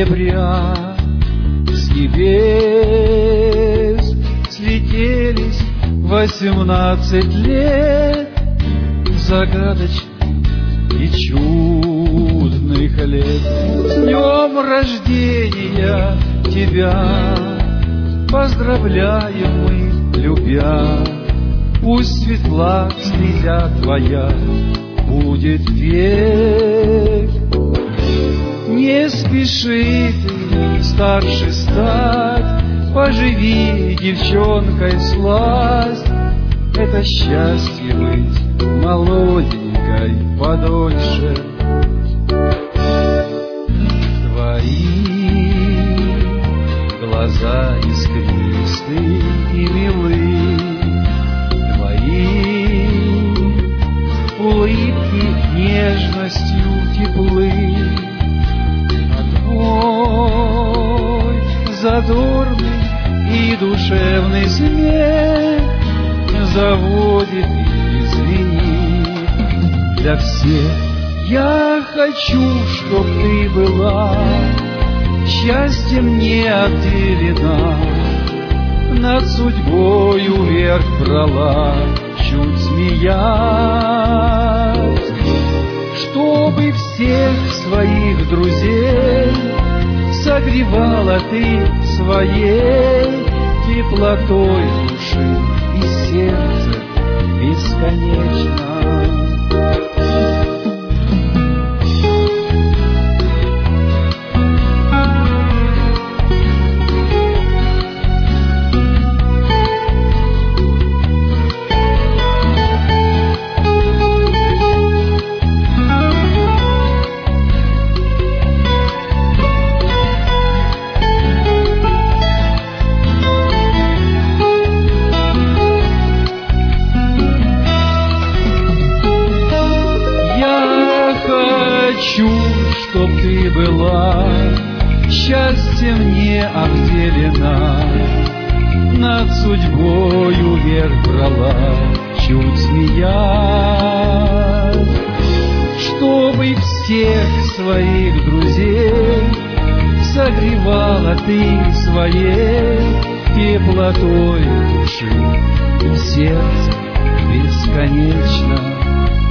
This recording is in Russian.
ноября с небес слетелись 18 лет загадочных и чудных лет. С днем рождения тебя поздравляем мы, любя. Пусть светла стезя твоя будет век. Не спеши ты старше стать, поживи девчонкой сласть. Это счастье быть молоденькой подольше. Твои глаза искристы и милы, твои улыбки нежностью теплы, а твой задорный и душевный смех заводит и звенит для всех. Я хочу, чтоб ты была счастьем не отделена, над судьбою вверх брала, чуть смеясь, чтобы всех своих друзей согревала ты своей теплотой души и сердца бесконечно. Хочу, чтоб ты была счастьем не обделена, над судьбою верх брала, чуть смеясь, чтобы всех своих друзей согревала ты своей теплотой души и сердца бесконечно.